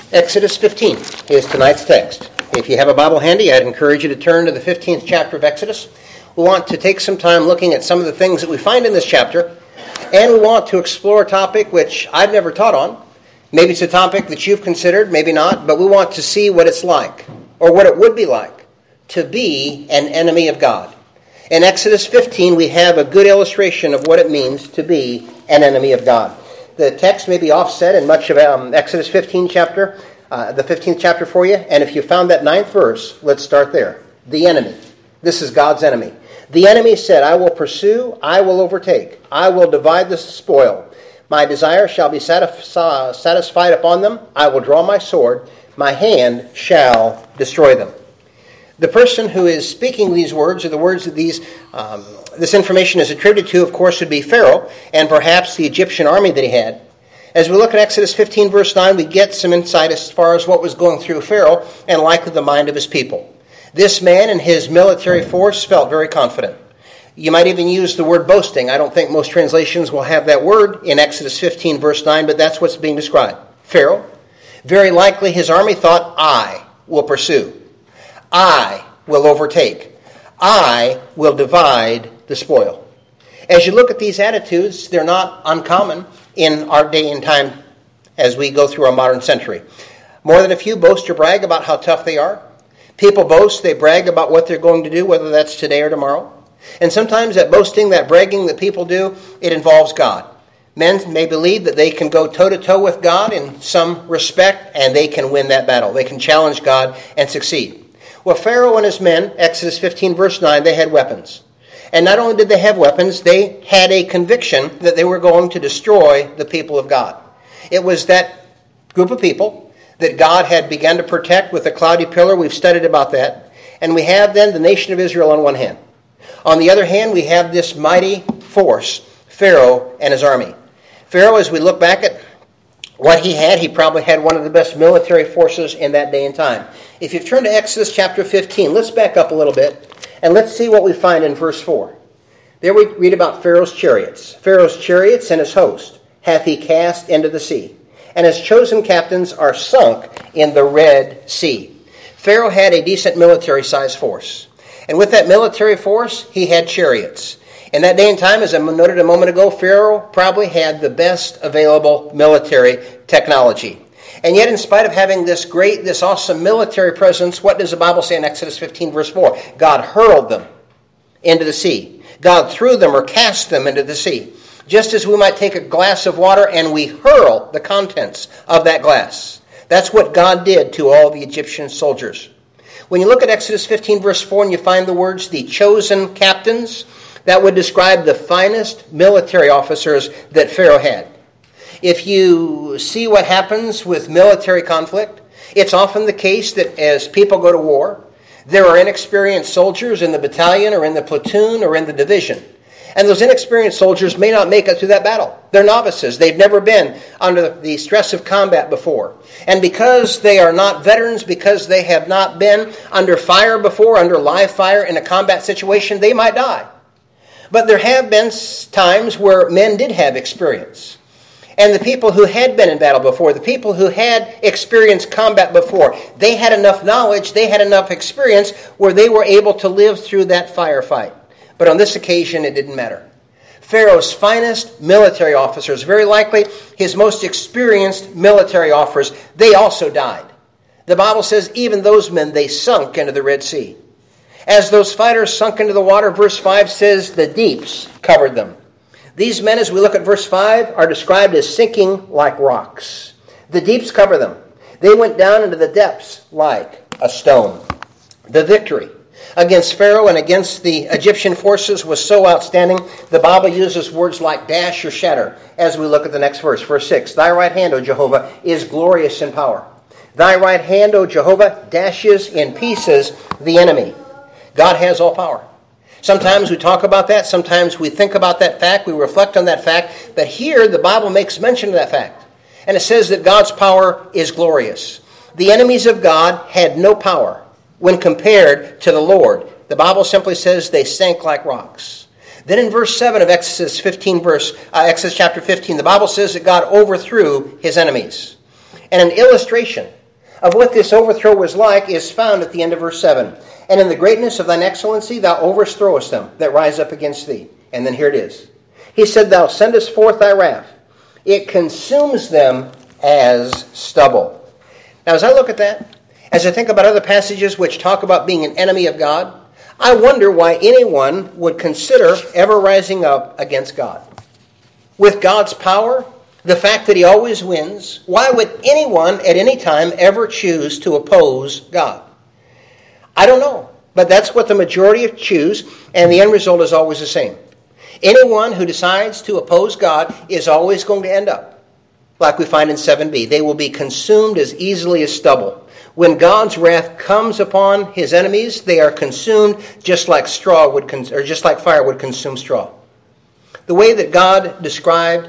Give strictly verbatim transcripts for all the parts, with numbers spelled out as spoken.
Exodus fifteen is tonight's text. If you have a Bible handy, I'd encourage you to turn to the fifteenth chapter of Exodus. We want to take some time looking at some of the things that we find in this chapter, and we want to explore a topic which I've never taught on. Maybe it's a topic that you've considered, maybe not, but we want to see what it's like, or what it would be like, to be an enemy of God. In Exodus fifteen, we have a good illustration of what it means to be an enemy of God. The text may be offset in much of um, Exodus fifteen chapter, uh, the fifteenth chapter for you. And if you found that ninth verse, let's start there. The enemy. This is God's enemy. The enemy said, I will pursue, I will overtake, I will divide the spoil. My desire shall be satisf- satisfied upon them. I will draw my sword. My hand shall destroy them. The person who is speaking these words, or the words that these um, this information is attributed to, of course, would be Pharaoh, and perhaps the Egyptian army that he had. As we look at Exodus fifteen, verse nine, we get some insight as far as what was going through Pharaoh, and likely the mind of his people. This man and his military force felt very confident. You might even use the word boasting. I don't think most translations will have that word in Exodus fifteen, verse nine, but that's what's being described. Pharaoh, very likely his army thought, I will pursue. I will overtake. I will divide the spoil. As you look at these attitudes, they're not uncommon in our day and time as we go through our modern century. More than a few boast or brag about how tough they are. People boast, they brag about what they're going to do, whether that's today or tomorrow. And sometimes that boasting, that bragging that people do, it involves God. Men may believe that they can go toe-to-toe with God in some respect, and they can win that battle. They can challenge God and succeed. Well, Pharaoh and his men, Exodus fifteen, verse nine, they had weapons. And not only did they have weapons, they had a conviction that they were going to destroy the people of God. It was that group of people that God had begun to protect with a cloudy pillar. We've studied about that. And we have then the nation of Israel on one hand. On the other hand, we have this mighty force, Pharaoh and his army. Pharaoh, as we look back at what he had, he probably had one of the best military forces in that day and time. If you turn to Exodus chapter fifteen, let's back up a little bit, and let's see what we find in verse four. There we read about Pharaoh's chariots. Pharaoh's chariots and his host hath he cast into the sea, and his chosen captains are sunk in the Red Sea. Pharaoh had a decent military-sized force. And with that military force, he had chariots. In that day and time, as I noted a moment ago, Pharaoh probably had the best available military technology. And yet, in spite of having this great, this awesome military presence, what does the Bible say in Exodus fifteen, verse four? God hurled them into the sea. God threw them or cast them into the sea. Just as we might take a glass of water and we hurl the contents of that glass. That's what God did to all the Egyptian soldiers. When you look at Exodus fifteen, verse four, and you find the words, the chosen captains, that would describe the finest military officers that Pharaoh had. If you see what happens with military conflict, it's often the case that as people go to war, there are inexperienced soldiers in the battalion or in the platoon or in the division. And those inexperienced soldiers may not make it through that battle. They're novices. They've never been under the stress of combat before. And because they are not veterans, because they have not been under fire before, under live fire in a combat situation, they might die. But there have been times where men did have experience. And the people who had been in battle before, the people who had experienced combat before, they had enough knowledge, they had enough experience where they were able to live through that firefight. But on this occasion, it didn't matter. Pharaoh's finest military officers, very likely his most experienced military officers, they also died. The Bible says even those men, they sunk into the Red Sea. As those fighters sunk into the water, verse five says the deeps covered them. These men, as we look at verse five, are described as sinking like rocks. The deeps cover them. They went down into the depths like a stone. The victory against Pharaoh and against the Egyptian forces was so outstanding, the Bible uses words like dash or shatter as we look at the next verse. Verse six, Thy right hand, O Jehovah, is glorious in power. Thy right hand, O Jehovah, dashes in pieces the enemy. God has all power. Sometimes we talk about that. Sometimes we think about that fact. We reflect on that fact. But here the Bible makes mention of that fact. And it says that God's power is glorious. The enemies of God had no power when compared to the Lord. The Bible simply says they sank like rocks. Then in verse seven of Exodus fifteen, verse uh, Exodus chapter fifteen, the Bible says that God overthrew his enemies. And an illustration of what this overthrow was like is found at the end of verse seven. And in the greatness of thine excellency thou overthrowest them that rise up against thee. And then here it is. He said, thou sendest forth thy wrath. It consumes them as stubble. Now as I look at that, as I think about other passages which talk about being an enemy of God, I wonder why anyone would consider ever rising up against God. With God's power, the fact that he always wins, why would anyone at any time ever choose to oppose God? I don't know, but that's what the majority choose, and the end result is always the same. Anyone who decides to oppose God is always going to end up like we find in seven b. They will be consumed as easily as stubble. When God's wrath comes upon his enemies, they are consumed just like straw would, con- or just like fire would consume straw. The way that God described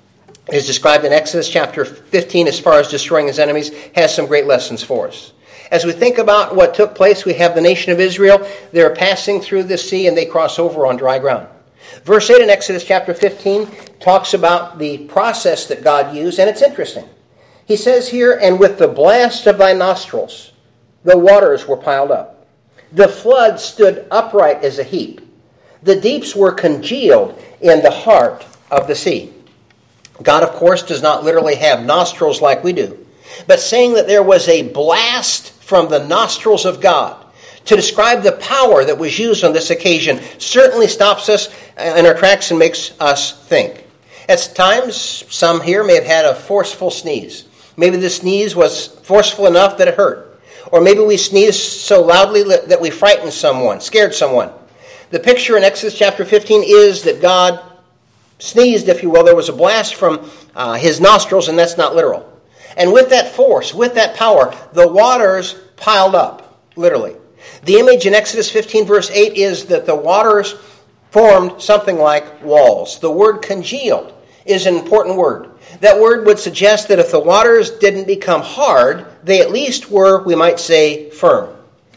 is described in Exodus chapter fifteen as far as destroying his enemies has some great lessons for us. As we think about what took place, we have the nation of Israel. They're passing through the sea and they cross over on dry ground. Verse eight in Exodus chapter fifteen talks about the process that God used, and it's interesting. He says here, and with the blast of thy nostrils, the waters were piled up. The flood stood upright as a heap. The deeps were congealed in the heart of the sea. God, of course, does not literally have nostrils like we do, but saying that there was a blast from the nostrils of God to describe the power that was used on this occasion certainly stops us in our tracks and makes us think. At times, some here may have had a forceful sneeze. Maybe the sneeze was forceful enough that it hurt. Or maybe we sneezed so loudly that we frightened someone, scared someone. The picture in Exodus chapter fifteen is that God sneezed, if you will. There was a blast from uh, his nostrils, and that's not literal. And with that force, with that power, the waters piled up, literally. The image in Exodus fifteen verse eight is that the waters formed something like walls. The word congealed is an important word. That word would suggest that if the waters didn't become hard, they at least were, we might say, firm.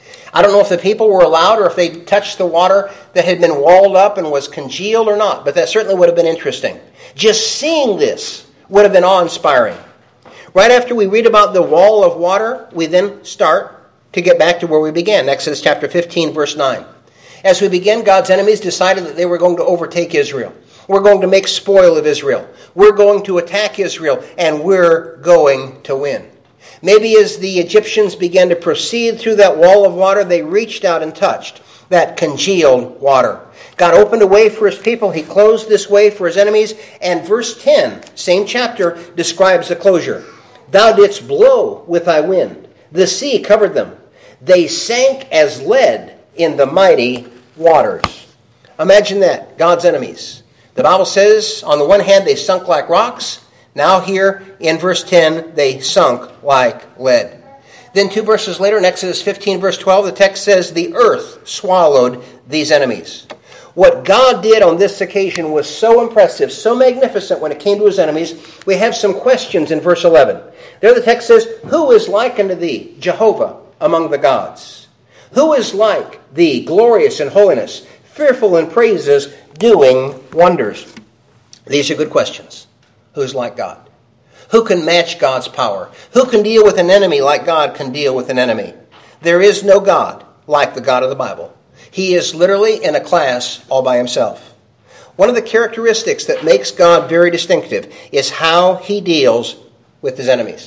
I don't know if the people were allowed or if they touched the water that had been walled up and was congealed or not, but that certainly would have been interesting. Just seeing this would have been awe-inspiring. Right after we read about the wall of water, we then start to get back to where we began, Exodus chapter fifteen, verse nine. As we begin, God's enemies decided that they were going to overtake Israel. We're going to make spoil of Israel. We're going to attack Israel, and we're going to win. Maybe as the Egyptians began to proceed through that wall of water, they reached out and touched that congealed water. God opened a way for his people. He closed this way for his enemies. And verse ten, same chapter, describes the closure. Thou didst blow with thy wind. The sea covered them. They sank as lead in the mighty waters. Imagine that, God's enemies. The Bible says, on the one hand, they sunk like rocks. Now here in verse ten, they sunk like lead. Then two verses later, in Exodus fifteen, verse twelve, the text says, the earth swallowed these enemies. What God did on this occasion was so impressive, so magnificent when it came to his enemies. We have some questions in verse eleven. There the text says, who is like unto thee, Jehovah, among the gods? Who is like thee, glorious in holiness, fearful in praises, doing wonders? These are good questions. Who's like God? Who can match God's power? Who can deal with an enemy like God can deal with an enemy? There is no God like the God of the Bible. He is literally in a class all by himself. One of the characteristics that makes God very distinctive is how he deals with his enemies.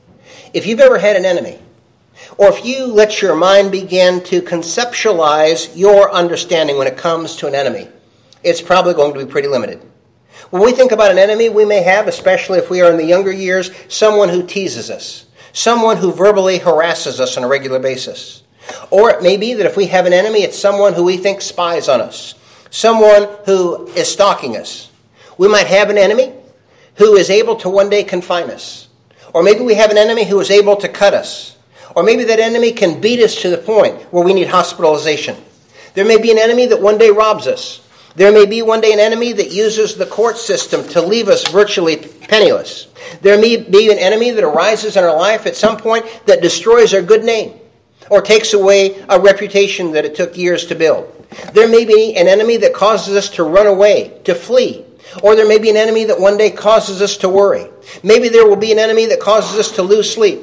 If you've ever had an enemy, or if you let your mind begin to conceptualize your understanding when it comes to an enemy, it's probably going to be pretty limited. When we think about an enemy, we may have, especially if we are in the younger years, someone who teases us, someone who verbally harasses us on a regular basis. Or it may be that if we have an enemy, it's someone who we think spies on us, someone who is stalking us. We might have an enemy who is able to one day confine us. Or maybe we have an enemy who is able to cut us. Or maybe that enemy can beat us to the point where we need hospitalization. There may be an enemy that one day robs us. There may be one day an enemy that uses the court system to leave us virtually penniless. There may be an enemy that arises in our life at some point that destroys our good name or takes away a reputation that it took years to build. There may be an enemy that causes us to run away, to flee. Or there may be an enemy that one day causes us to worry. Maybe there will be an enemy that causes us to lose sleep.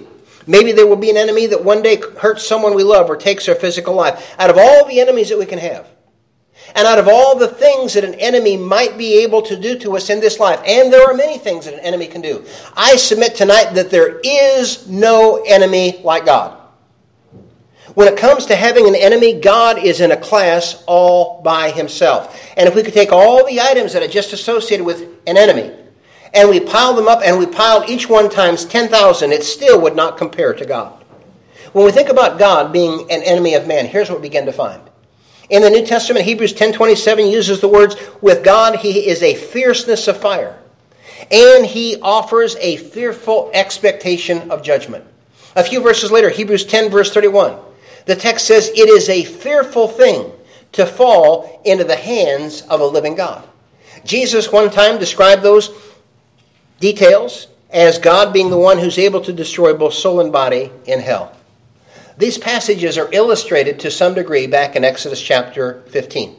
Maybe there will be an enemy that one day hurts someone we love or takes our physical life. Out of all the enemies that we can have, and out of all the things that an enemy might be able to do to us in this life, and there are many things that an enemy can do, I submit tonight that there is no enemy like God. When it comes to having an enemy, God is in a class all by himself. And if we could take all the items that are just associated with an enemy, and we pile them up, and we piled each one times ten thousand, it still would not compare to God. When we think about God being an enemy of man, here's what we begin to find. In the New Testament, Hebrews ten twenty-seven uses the words, with God he is a fierceness of fire, and he offers a fearful expectation of judgment. A few verses later, Hebrews ten verse thirty-one, the text says, it is a fearful thing to fall into the hands of a living God. Jesus one time described those details as God being the one who's able to destroy both soul and body in hell. These passages are illustrated to some degree back in Exodus chapter fifteen.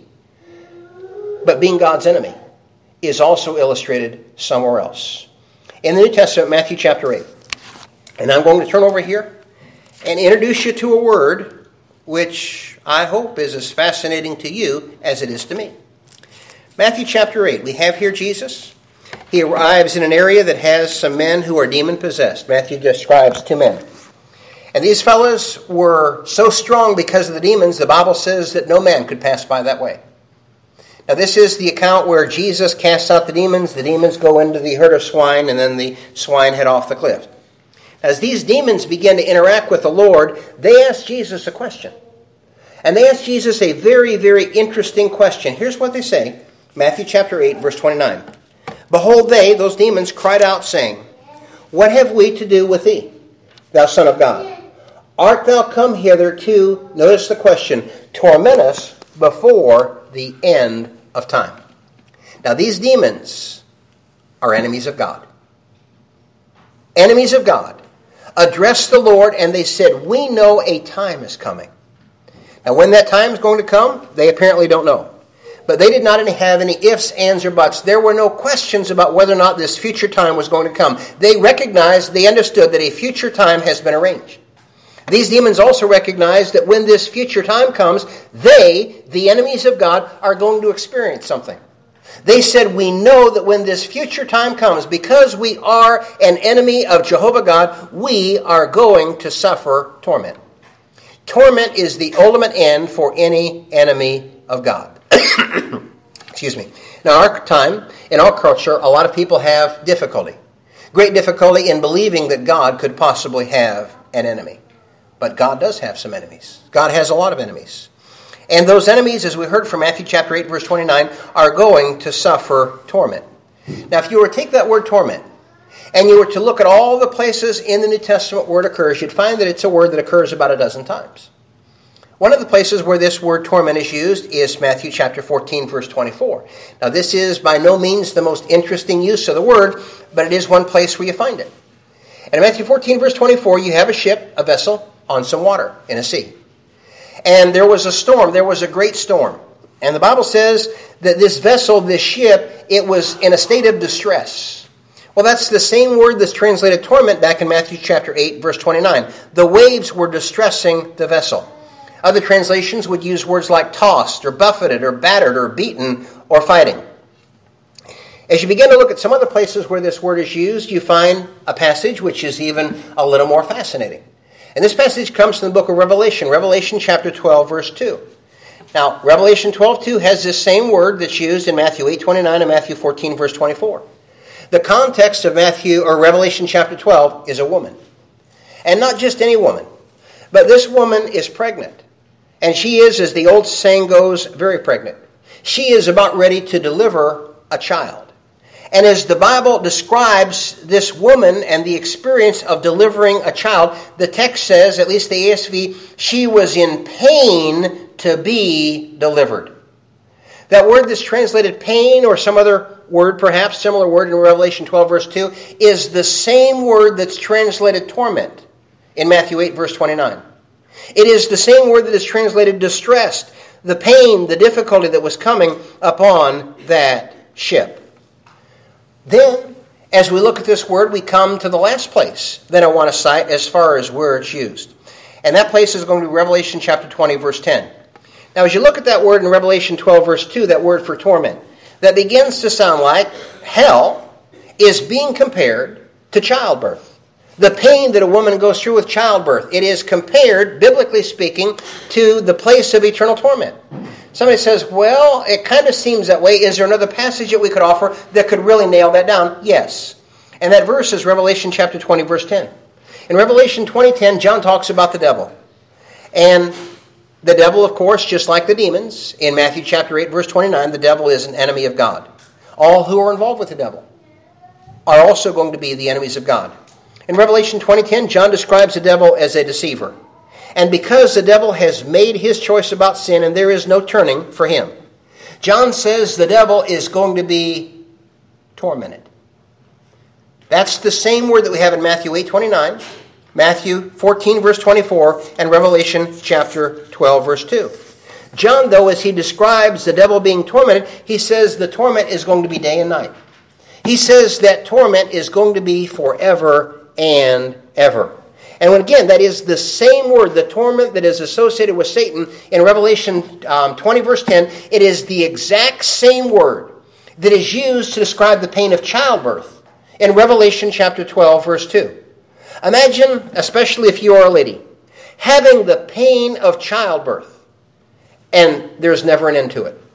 But being God's enemy is also illustrated somewhere else. In the New Testament, Matthew chapter eight. And I'm going to turn over here and introduce you to a word which I hope is as fascinating to you as it is to me. Matthew chapter eight. We have here Jesus. He arrives in an area that has some men who are demon-possessed. Matthew describes two men. And these fellows were so strong because of the demons, the Bible says that no man could pass by that way. Now this is the account where Jesus casts out the demons, the demons go into the herd of swine, and then the swine head off the cliff. As these demons begin to interact with the Lord, they ask Jesus a question. And they ask Jesus a very, very interesting question. Here's what they say, Matthew chapter eight, verse twenty-nine. Behold, they, those demons, cried out, saying, what have we to do with thee, thou Son of God? Art thou come hither to, notice the question, torment us before the end of time? Now these demons are enemies of God. Enemies of God addressed the Lord and they said, we know a time is coming. Now when that time is going to come, they apparently don't know. But they did not have any ifs, ands, or buts. There were no questions about whether or not this future time was going to come. They recognized, they understood that a future time has been arranged. These demons also recognized that when this future time comes, they, the enemies of God, are going to experience something. They said, we know that when this future time comes, because we are an enemy of Jehovah God, we are going to suffer torment. Torment is the ultimate end for any enemy of God. Excuse me. Now, our time, in our culture, a lot of people have difficulty. Great difficulty in believing that God could possibly have an enemy. But God does have some enemies. God has a lot of enemies. And those enemies, as we heard from Matthew chapter eight, verse twenty-nine, are going to suffer torment. Now, if you were to take that word torment, and you were to look at all the places in the New Testament where it occurs, you'd find that it's a word that occurs about a dozen times. One of the places where this word torment is used is Matthew chapter fourteen, verse twenty-four. Now, this is by no means the most interesting use of the word, but it is one place where you find it. And in Matthew fourteen, verse twenty-four, you have a ship, a vessel, on some water in a sea. And there was a storm. There was a great storm. And the Bible says that this vessel, this ship, it was in a state of distress. Well, that's the same word that's translated torment back in Matthew chapter eight, verse twenty-nine. The waves were distressing the vessel. Other translations would use words like tossed or buffeted or battered or beaten or fighting. As you begin to look at some other places where this word is used, you find a passage which is even a little more fascinating. And this passage comes from the book of Revelation, Revelation chapter twelve, verse two. Now, Revelation twelve, two has this same word that's used in Matthew eight, twenty-nine and Matthew fourteen, verse twenty-four. The context of Matthew or Revelation chapter twelve is a woman. And not just any woman, but this woman is pregnant. And she is, as the old saying goes, very pregnant. She is about ready to deliver a child. And as the Bible describes this woman and the experience of delivering a child, the text says, at least the A S V, she was in pain to be delivered. That word that's translated pain, or some other word, perhaps similar word in Revelation twelve, verse two, is the same word that's translated torment in Matthew eight, verse twenty-nine. It is the same word that is translated distressed, the pain, the difficulty that was coming upon that ship. Then, As we look at this word, we come to the last place that I want to cite as far as where it's used. And that place is going to be Revelation chapter twenty, verse ten. Now, as you look at that word in Revelation twelve, verse two, that word for torment, that begins to sound like hell is being compared to childbirth. The pain that a woman goes through with childbirth, it is compared, biblically speaking, to the place of eternal torment. Somebody says, well, it kind of seems that way. Is there another passage that we could offer that could really nail that down? Yes. And that verse is Revelation chapter twenty, verse ten. In Revelation twenty ten, John talks about the devil. And the devil, of course, just like the demons, in Matthew chapter eight, verse twenty-nine, the devil is an enemy of God. All who are involved with the devil are also going to be the enemies of God. In Revelation twenty ten, John describes the devil as a deceiver. And because the devil has made his choice about sin and there is no turning for him, John says the devil is going to be tormented. That's the same word that we have in Matthew eight twenty-nine, Matthew fourteen, verse twenty-four, and Revelation chapter twelve, verse two. John, though, as he describes the devil being tormented, he says the torment is going to be day and night. He says that torment is going to be forever and ever. And again, that is the same word, the torment that is associated with Satan in Revelation um, twenty, verse ten. It is the exact same word that is used to describe the pain of childbirth in Revelation chapter twelve, verse two. Imagine, especially if you are a lady, having the pain of childbirth, and there's never an end to it.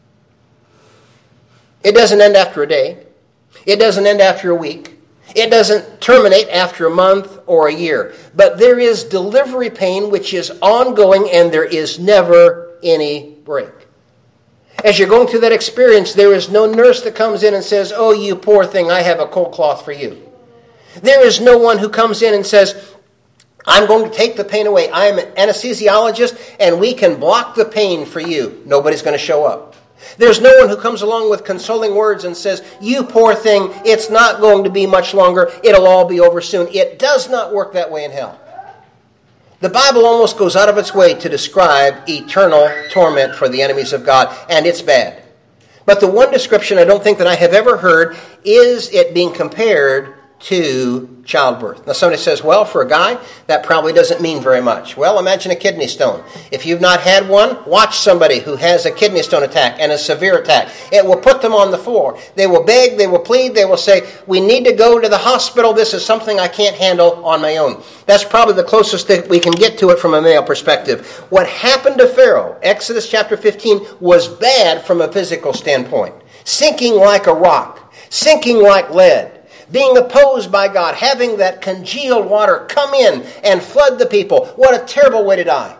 It doesn't end after a day. It doesn't end after a week. It doesn't terminate after a month or a year. But there is delivery pain which is ongoing, and there is never any break. As you're going through that experience, there is no nurse that comes in and says, oh, you poor thing, I have a cold cloth for you. There is no one who comes in and says, I'm going to take the pain away. I am an anesthesiologist, and we can block the pain for you. Nobody's going to show up. There's no one who comes along with consoling words and says, you poor thing, it's not going to be much longer. It'll all be over soon. It does not work that way in hell. The Bible almost goes out of its way to describe eternal torment for the enemies of God, and it's bad. But the one description I don't think that I have ever heard is it being compared to childbirth. Now somebody says, well, for a guy, that probably doesn't mean very much. Well, imagine a kidney stone. If you've not had one, watch somebody who has a kidney stone attack and a severe attack. It will put them on the floor. They will beg, they will plead, they will say, we need to go to the hospital. This is something I can't handle on my own. That's probably the closest that we can get to it from a male perspective. What happened to Pharaoh, Exodus chapter fifteen, was bad from a physical standpoint. Sinking like a rock, sinking like lead. Being opposed by God, having that congealed water come in and flood the people. What a terrible way to die.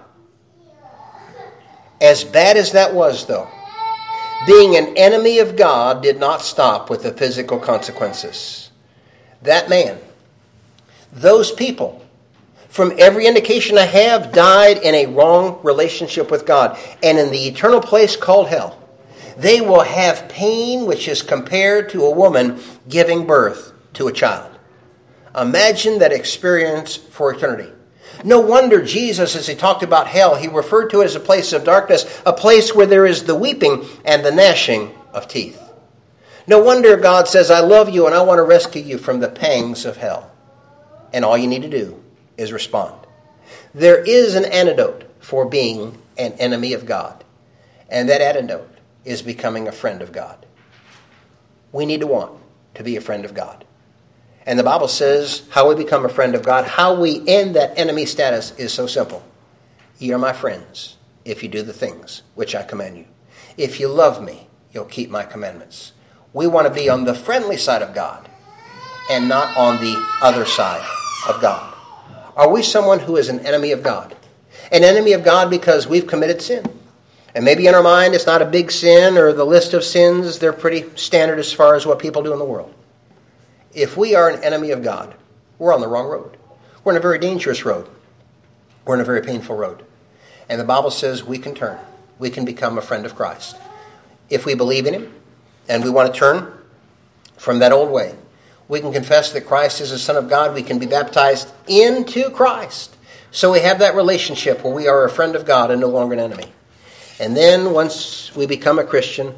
As bad as that was, though, being an enemy of God did not stop with the physical consequences. That man, those people, from every indication I have, died in a wrong relationship with God. And in the eternal place called hell, they will have pain which is compared to a woman giving birth to a child. Imagine that experience for eternity. No wonder Jesus, as he talked about hell, he referred to it as a place of darkness, a place where there is the weeping and the gnashing of teeth. No wonder God says, I love you and I want to rescue you from the pangs of hell. And all you need to do is respond. There is an antidote for being an enemy of God. And that antidote is becoming a friend of God. We need to want to be a friend of God. And the Bible says how we become a friend of God, how we end that enemy status is so simple. Ye are my friends if you do the things which I command you. If you love me, you'll keep my commandments. We want to be on the friendly side of God and not on the other side of God. Are we someone who is an enemy of God? An enemy of God because we've committed sin. And maybe in our mind it's not a big sin, or the list of sins, they're pretty standard as far as what people do in the world. If we are an enemy of God, we're on the wrong road. We're in a very dangerous road. We're in a very painful road. And the Bible says we can turn. We can become a friend of Christ. If we believe in him and we want to turn from that old way, we can confess that Christ is the Son of God. We can be baptized into Christ. So we have that relationship where we are a friend of God and no longer an enemy. And then once we become a Christian,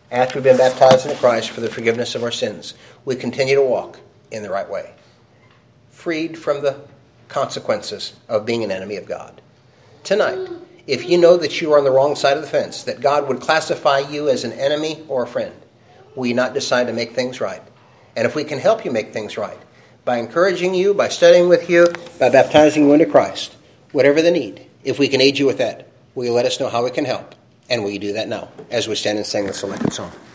after we've been baptized into Christ for the forgiveness of our sins, we continue to walk in the right way, freed from the consequences of being an enemy of God. Tonight, if you know that you are on the wrong side of the fence, that God would classify you as an enemy or a friend, will you not decide to make things right? And if we can help you make things right, by encouraging you, by studying with you, by baptizing you into Christ, whatever the need, if we can aid you with that, will you let us know how we can help? And will you do that now as we stand and sing the selected song?